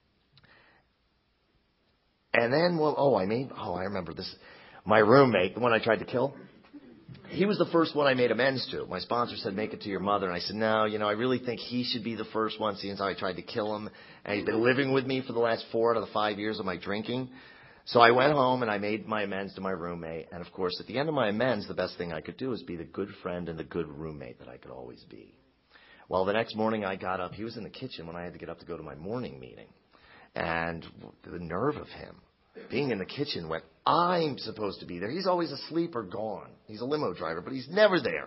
And then, well, oh, I made, oh, I remember this. My roommate, the one I tried to kill, he was the first one I made amends to. My sponsor said, make it to your mother. And I said, no, you know, I really think he should be the first one, seeing as how I tried to kill him. And he's been living with me for the last four out of the five years of my drinking. So I went home and I made my amends to my roommate. And, of course, at the end of my amends, the best thing I could do is be the good friend and the good roommate that I could always be. Well, the next morning I got up. He was in the kitchen when I had to get up to go to my morning meeting. And the nerve of him being in the kitchen when I'm supposed to be there. He's always asleep or gone. He's a limo driver, but he's never there.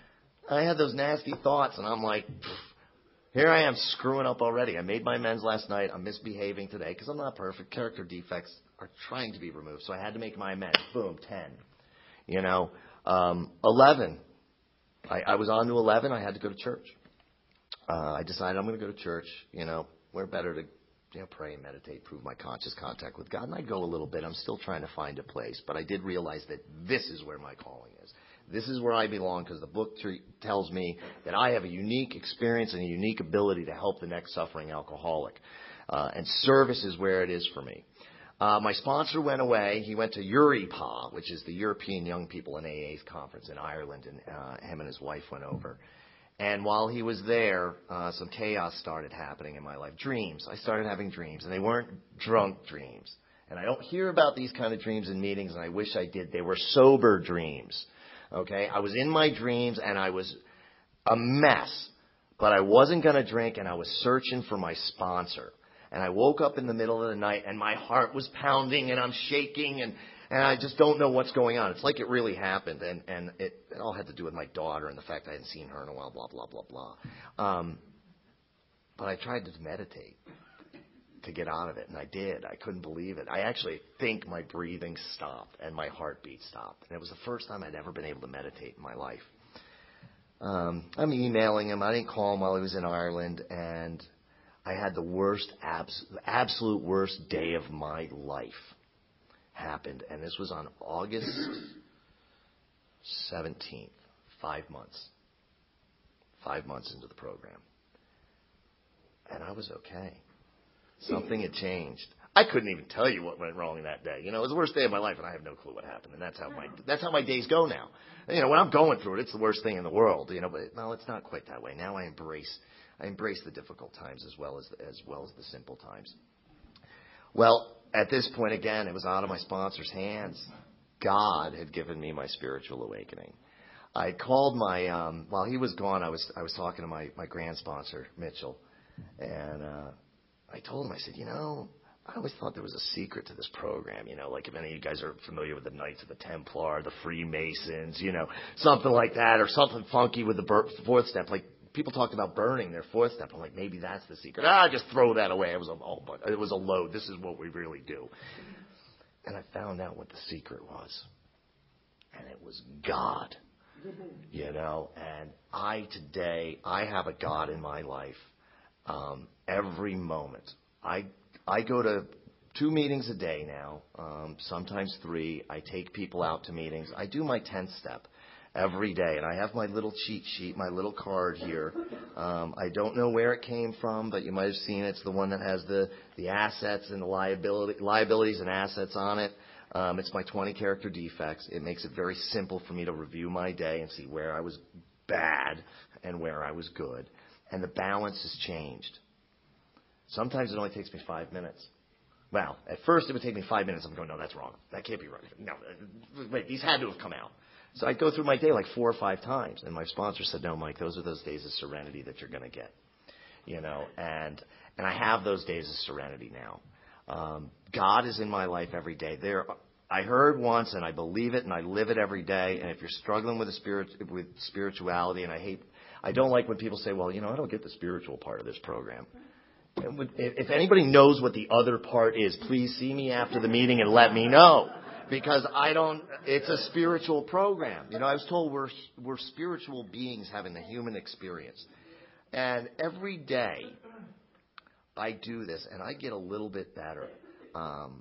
I had those nasty thoughts, and I'm like, here I am screwing up already. I made my amends last night. I'm misbehaving today because I'm not perfect. Character defects are trying to be removed, so I had to make my amends. Boom, ten. You know, um, eleven. I, I was on to eleven. I had to go to church. Uh, I decided I'm going to go to church. You know, we're better to you know, pray and meditate, prove my conscious contact with God. And I go a little bit. I'm still trying to find a place. But I did realize that this is where my calling is. This is where I belong because the book tre- tells me that I have a unique experience and a unique ability to help the next suffering alcoholic. Uh, and service is where it is for me. Uh, my sponsor went away. He went to EURIPA, which is the European Young People in A A's conference in Ireland. And uh, him and his wife went over. And while he was there, uh, some chaos started happening in my life. Dreams. I started having dreams, and they weren't drunk dreams. And I don't hear about these kind of dreams in meetings, and I wish I did. They were sober dreams. Okay? I was in my dreams, and I was a mess. But I wasn't going to drink, and I was searching for my sponsor. And I woke up in the middle of the night, and my heart was pounding, and I'm shaking, and And I just don't know what's going on. It's like it really happened. And, and it, it all had to do with my daughter and the fact I hadn't seen her in a while, blah, blah, blah, blah. Um, but I tried to meditate to get out of it, and I did. I couldn't believe it. I actually think my breathing stopped and my heartbeat stopped. And it was the first time I'd ever been able to meditate in my life. Um, I'm emailing him. I didn't call him while he was in Ireland. And I had the worst, abs- absolute worst day of my life. Happened, and this was on August seventeenth, five months. Five months into the program. And I was okay. Something had changed. I couldn't even tell you what went wrong that day. You know, it was the worst day of my life, and I have no clue what happened. And that's how my that's how my days go now. You know, when I'm going through it, it's the worst thing in the world. You know, but no, it's not quite that way. Now I embrace I embrace the difficult times as well as the, as well as the simple times. Well, at this point, again, it was out of my sponsor's hands. God had given me my spiritual awakening. I called my, um, while he was gone, I was I was talking to my, my grand sponsor, Mitchell, and uh, I told him, I said, you know, I always thought there was a secret to this program, you know, like if any of you guys are familiar with the Knights of the Templar, the Freemasons, you know, something like that, or something funky with the fourth step, like people talked about burning their fourth step. I'm like, maybe that's the secret. Ah, just throw that away. It was a, oh, but it was a load. This is what we really do. And I found out what the secret was. And it was God. You know, and I today, I have a God in my life. Um, every moment. I I go to two meetings a day now, um, sometimes three. I take people out to meetings. I do my tenth step every day, and I have my little cheat sheet, my little card here. Um, I don't know where it came from, but you might have seen it. It's the one that has the, the assets and the liability, liabilities and assets on it. Um, it's my twenty character defects. It makes it very simple for me to review my day and see where I was bad and where I was good. And the balance has changed. Sometimes it only takes me five minutes. Well, at first it would take me five minutes. I'm going, no, that's wrong. That can't be right. No, wait, these had to have come out. So I'd go through my day like four or five times. And my sponsor said, no, Mike, those are those days of serenity that you're going to get. You know, and and I have those days of serenity now. Um, God is in my life every day. There, I heard once, and I believe it, and I live it every day. And if you're struggling with a spirit, with spirituality, and I hate, I don't like when people say, well, you know, I don't get the spiritual part of this program. And if anybody knows what the other part is, please see me after the meeting and let me know. Because I don't, it's a spiritual program. You know, I was told we're, we're spiritual beings having the human experience. And every day I do this and I get a little bit better. Um,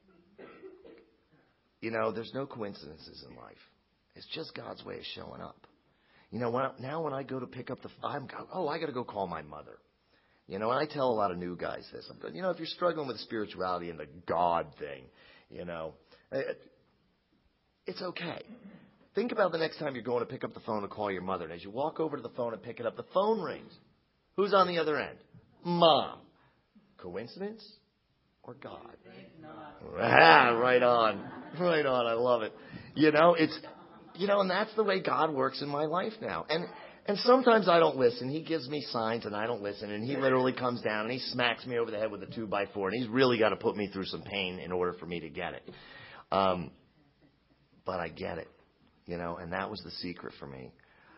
you know, there's no coincidences in life. It's just God's way of showing up. You know, when, now when I go to pick up the, I'm, oh, I got to go call my mother. You know, and I tell a lot of new guys this. I'm going, you know, if you're struggling with spirituality and the God thing, you know, it, it's okay. Think about the next time you're going to pick up the phone to call your mother. And as you walk over to the phone and pick it up, the phone rings. Who's on the other end? Mom. Coincidence or God? Ah, right on. Right on. I love it. You know, it's, you know, and that's the way God works in my life now. And And sometimes I don't listen. He gives me signs and I don't listen. And he literally comes down and he smacks me over the head with a two by four. And he's really got to put me through some pain in order for me to get it. Um, but I get it, you know, and that was the secret for me.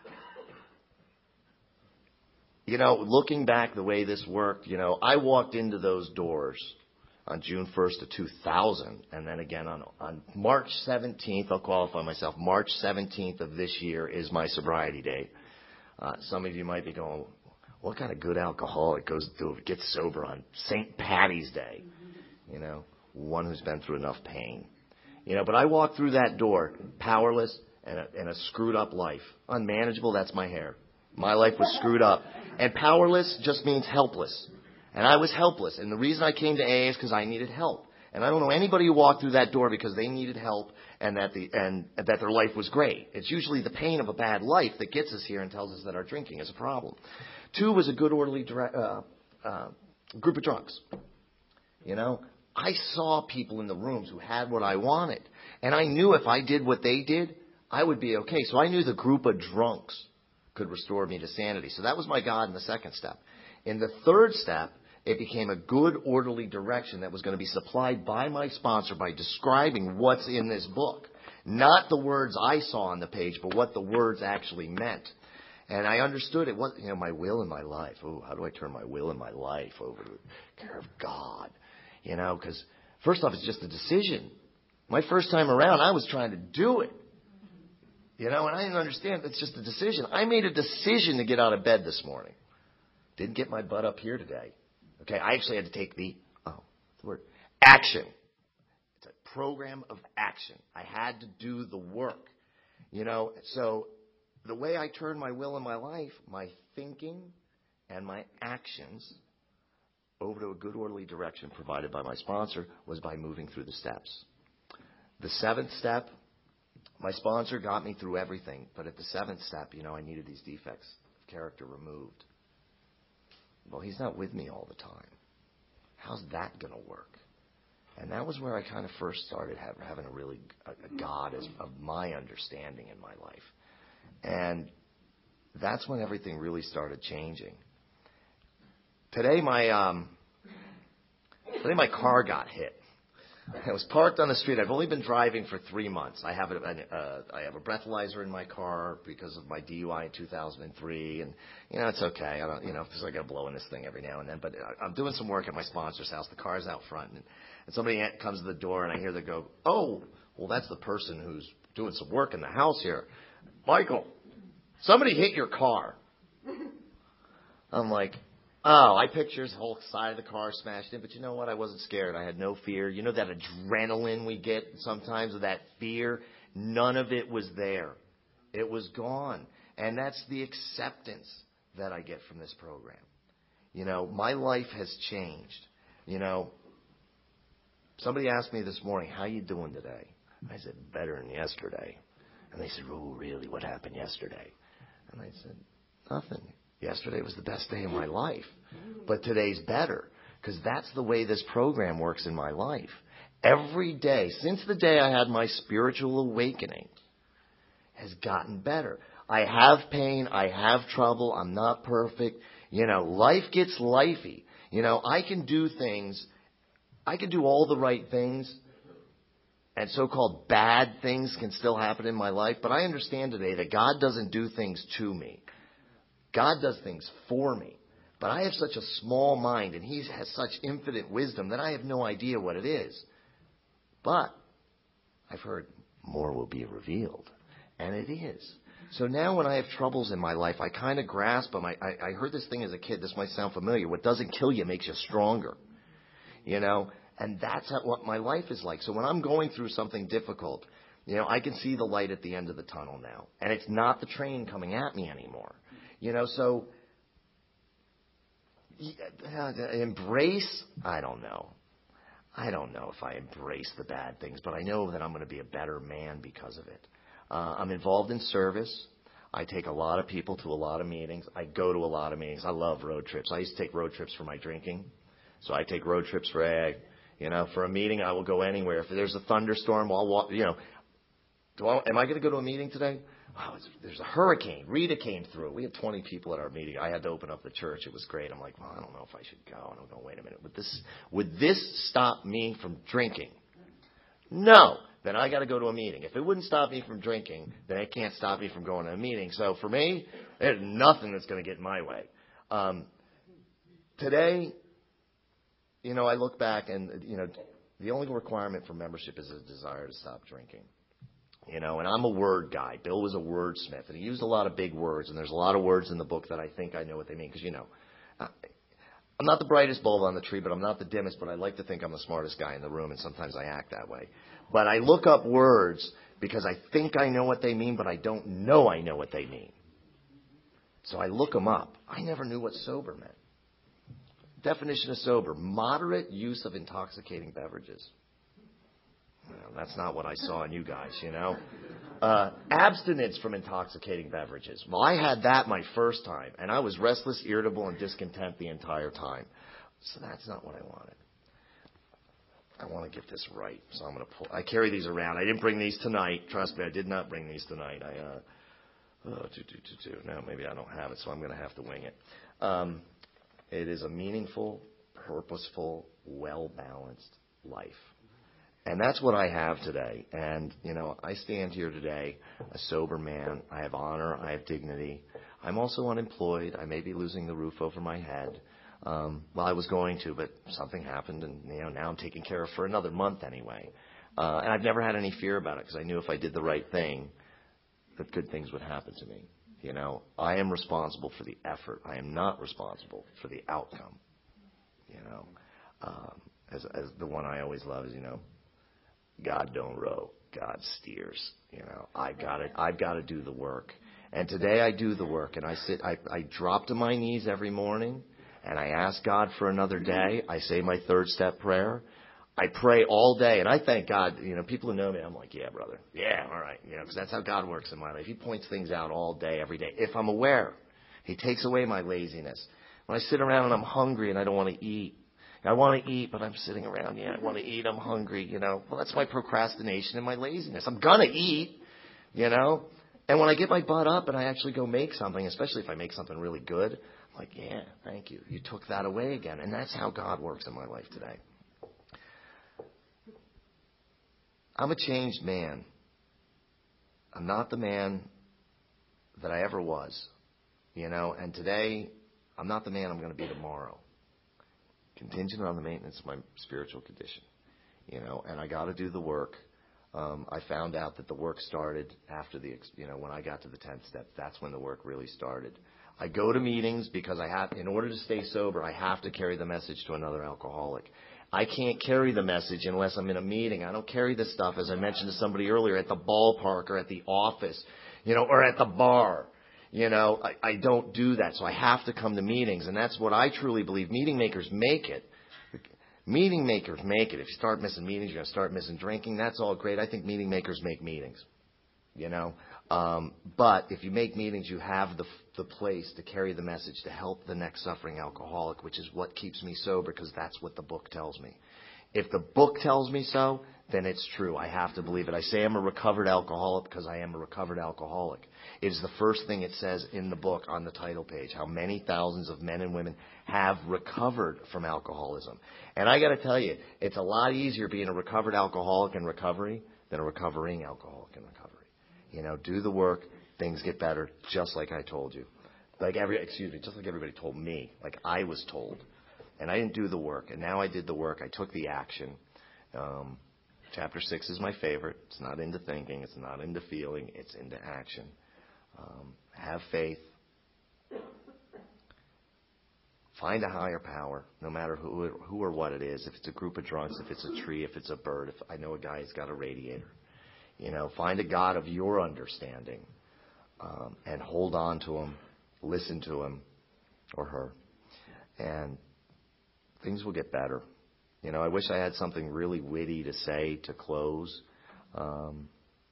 You know, looking back the way this worked, you know, I walked into those doors on June first of two thousand. And then again on, on March seventeenth, I'll qualify myself, March seventeenth of this year is my sobriety date. Uh, some of you might be going, what kind of good alcoholic goes to gets sober on Saint Patty's Day? You know, one who's been through enough pain. You know, but I walked through that door powerless and a, and a screwed up life. Unmanageable, that's my hair. My life was screwed up. And powerless just means helpless. And I was helpless. And the reason I came to A A is because I needed help. And I don't know anybody who walked through that door because they needed help and that the and that their life was great. It's usually the pain of a bad life that gets us here and tells us that our drinking is a problem. Two was a good orderly direct, uh, uh, group of drunks. You know, I saw people in the rooms who had what I wanted, and I knew if I did what they did, I would be okay. So I knew the group of drunks could restore me to sanity. So that was my God in the second step. In the third step, it became a good, orderly direction that was going to be supplied by my sponsor by describing what's in this book. Not the words I saw on the page, but what the words actually meant. And I understood it was, you know, my will and my life. Oh, how do I turn my will and my life over to the care of God? You know, because first off, it's just a decision. My first time around, I was trying to do it. You know, and I didn't understand. It's just a decision. I made a decision to get out of bed this morning. Didn't get my butt up here today. Okay, I actually had to take the, oh, the word, action. It's a program of action. I had to do the work. You know, so the way I turned my will and my life, my thinking and my actions over to a good orderly direction provided by my sponsor was by moving through the steps. The seventh step, my sponsor got me through everything. But at the seventh step, you know, I needed these defects of character removed. Well, he's not with me all the time. How's that going to work? And that was where I kind of first started have, having a really a, a God as, of my understanding in my life. And that's when everything really started changing. Today, my um, today my car got hit. I was parked on the street. I've only been driving for three months. I have a, uh, I have a breathalyzer in my car because of my D U I in two thousand three, and you know it's okay. I don't, you know, because I got to blow in this thing every now and then. But I'm doing some work at my sponsor's house. The car's out front, and, and somebody comes to the door, and I hear them go, "Oh, well, that's the person who's doing some work in the house here, Michael. Somebody hit your car." I'm like, Oh, I picture his whole side of the car smashed in, but you know what? I wasn't scared. I had no fear. You know that adrenaline we get sometimes, that fear? None of it was there. It was gone. And that's the acceptance that I get from this program. You know, my life has changed. You know, somebody asked me this morning, how you doing today? I said, better than yesterday. And they said, oh, really? What happened yesterday? And I said, nothing. Yesterday was the best day of my life. But today's better, because that's the way this program works in my life. Every day, since the day I had my spiritual awakening, has gotten better. I have pain. I have trouble. I'm not perfect. You know, life gets lifey. You know, I can do things. I can do all the right things, and so-called bad things can still happen in my life. But I understand today that God doesn't do things to me. God does things for me. But I have such a small mind, and He has such infinite wisdom that I have no idea what it is. But I've heard more will be revealed. And it is. So now when I have troubles in my life, I kind of grasp them. I, I, I heard this thing as a kid. This might sound familiar. What doesn't kill you makes you stronger. You know, and that's how, what my life is like. So when I'm going through something difficult, you know, I can see the light at the end of the tunnel now. And it's not the train coming at me anymore. You know, so embrace, I don't know. I don't know if I embrace the bad things, but I know that I'm going to be a better man because of it. Uh, I'm involved in service. I take a lot of people to a lot of meetings. I go to a lot of meetings. I love road trips. I used to take road trips for my drinking. So I take road trips for ag. You know, for a meeting, I will go anywhere. If there's a thunderstorm, I'll walk, you know. Do I, am I going to go to a meeting today? Wow, it's, there's a hurricane. Rita came through. We had twenty people at our meeting. I had to open up the church. It was great. I'm like, well, I don't know if I should go. And I'm going, wait a minute. Would this, would this stop me from drinking? No. Then I got to go to a meeting. If it wouldn't stop me from drinking, then it can't stop me from going to a meeting. So for me, there's nothing that's going to get in my way. Um, today, you know, I look back and, you know, the only requirement for membership is a desire to stop drinking. You know, and I'm a word guy. Bill was a wordsmith, and he used a lot of big words, and there's a lot of words in the book that I think I know what they mean, because, you know, I, I'm not the brightest bulb on the tree, but I'm not the dimmest, but I like to think I'm the smartest guy in the room, and sometimes I act that way. But I look up words because I think I know what they mean, but I don't know I know what they mean. So I look them up. I never knew what sober meant. Definition of sober: moderate use of intoxicating beverages. Well, that's not what I saw in you guys, you know. Uh, abstinence from intoxicating beverages. Well, I had that my first time, and I was restless, irritable, and discontent the entire time. So that's not what I wanted. I want to get this right, so I'm going to pull. I carry these around. I didn't bring these tonight. Trust me, I did not bring these tonight. I, uh, oh, two, two, two, two. No, maybe I don't have it, so I'm going to have to wing it. Um, it is a meaningful, purposeful, well-balanced life. And that's what I have today. And, you know, I stand here today a sober man. I have honor. I have dignity. I'm also unemployed. I may be losing the roof over my head. Um, well, I was going to, but something happened, and, you know, now I'm taken care of for another month anyway. Uh, and I've never had any fear about it because I knew if I did the right thing, that good things would happen to me. You know, I am responsible for the effort. I am not responsible for the outcome. You know, um, as, as the one I always love is, you know, God don't row, God steers. You know, I've got to, I've got to do the work. And today I do the work, and I sit, I, I drop to my knees every morning, and I ask God for another day. I say my third step prayer. I pray all day, and I thank God. You know, people who know me, I'm like, yeah, brother, yeah, all right, you know, because that's how God works in my life. He points things out all day, every day. If I'm aware, He takes away my laziness. When I sit around and I'm hungry and I don't want to eat, I want to eat, but I'm sitting around. Yeah, I want to eat. I'm hungry, you know. Well, that's my procrastination and my laziness. I'm going to eat, you know. And when I get my butt up and I actually go make something, especially if I make something really good, I'm like, yeah, thank you. You took that away again. And that's how God works in my life today. I'm a changed man. I'm not the man that I ever was, you know. And today, I'm not the man I'm going to be tomorrow. Contingent on the maintenance of my spiritual condition, you know, and I got to do the work. Um, I found out that the work started after the, you know, when I got to the tenth step. That's when the work really started. I go to meetings because I have, in order to stay sober, I have to carry the message to another alcoholic. I can't carry the message unless I'm in a meeting. I don't carry this stuff, as I mentioned to somebody earlier, at the ballpark or at the office, you know, or at the bar. You know, I, I don't do that. So I have to come to meetings. And that's what I truly believe. Meeting makers make it. Meeting makers make it. If you start missing meetings, you're going to start missing drinking. That's all great. I think meeting makers make meetings, you know. Um, but if you make meetings, you have the the place to carry the message to help the next suffering alcoholic, which is what keeps me sober, because that's what the book tells me. If the book tells me so, then it's true. I have to believe it. I say I'm a recovered alcoholic because I am a recovered alcoholic. It is the first thing it says in the book on the title page, how many thousands of men and women have recovered from alcoholism. And I got to tell you, it's a lot easier being a recovered alcoholic in recovery than a recovering alcoholic in recovery. You know, do the work, things get better, just like I told you. Like every, excuse me, just like everybody told me, like I was told. And I didn't do the work, and now I did the work. I took the action. Um, chapter six is my favorite. It's not into thinking. It's not into feeling. It's into action. Um, have faith. Find a higher power, no matter who who or what it is. If it's a group of drunks, if it's a tree, if it's a bird. If I know a guy who's got a radiator. You know, find a God of your understanding, um, and hold on to him. Listen to him or her. And things will get better. You know, I wish I had something really witty to say to close. Um,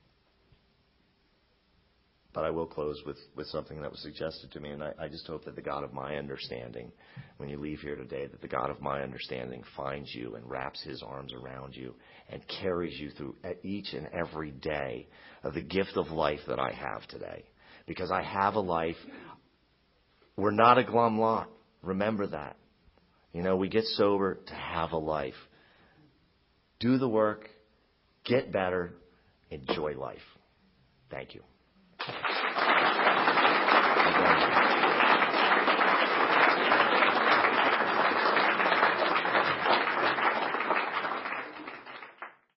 but I will close with, with something that was suggested to me. And I, I just hope that the God of my understanding, when you leave here today, that the God of my understanding finds you and wraps his arms around you and carries you through each and every day of the gift of life that I have today. Because I have a life. We're not a glum lot. Remember that. You know, we get sober to have a life. Do the work, get better, enjoy life. Thank you.